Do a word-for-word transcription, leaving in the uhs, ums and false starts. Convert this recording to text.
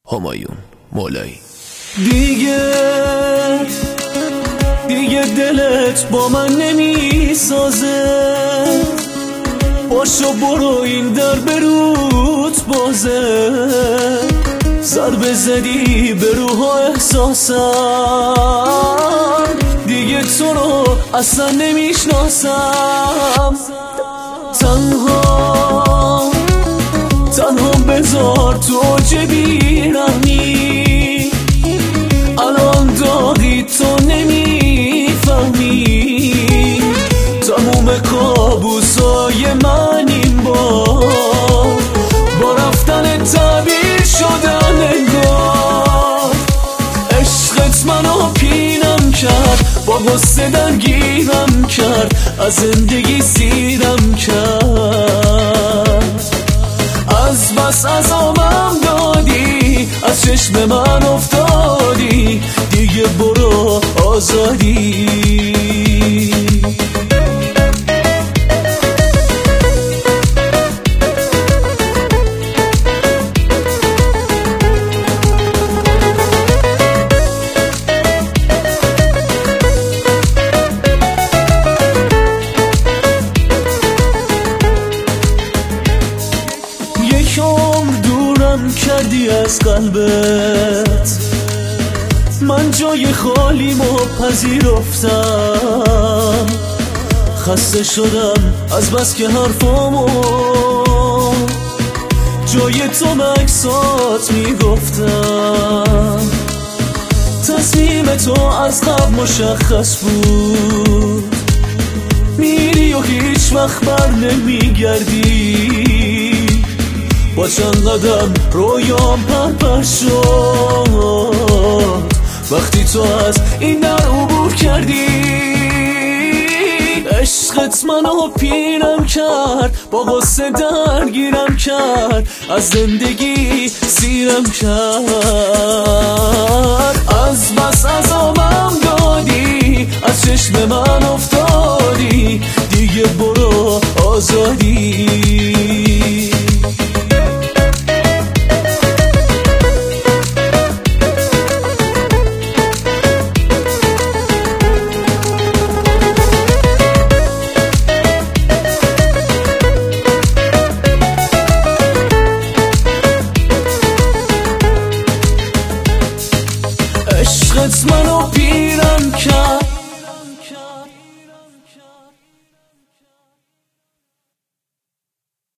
همایون مولایی. دیگه دیگه دلت با من نمیسازه، باشو برو این در بروت بازه، ضربه زدی به روح و احساسم، دیگه تو رو اصلا نمیشناسم. تنها تنها بذار تو جبی رمی، الان داغی تو نمیفهمی، تموم کابوسای من این بار با رفتن تعبیر شدن انگار. عشقت منو پینم کرد، با غصه درگیرم کرد، از زندگی سیرم کرد. از بس عذابم دادی، از چشم من افتادی، دیگه برو آزادی. دورم کردی از قلبت، من جای خالیمو پذیرفتم، خسته شدم از بس که حرفامو جای تو مکسات میگفتم. تصمیم تو از قبل مشخص بود، میری و هیچ وقت بر نمیگردی، با چند قدم رویام پرپر شد وقتی تو از این در عبور کردی. عشقت منو پیرم کرد، با غصه درگیرم کرد، از زندگی سیرم کرد. از بس عذابم دادی، از چشم من افتادی، دیگه برو آزادی.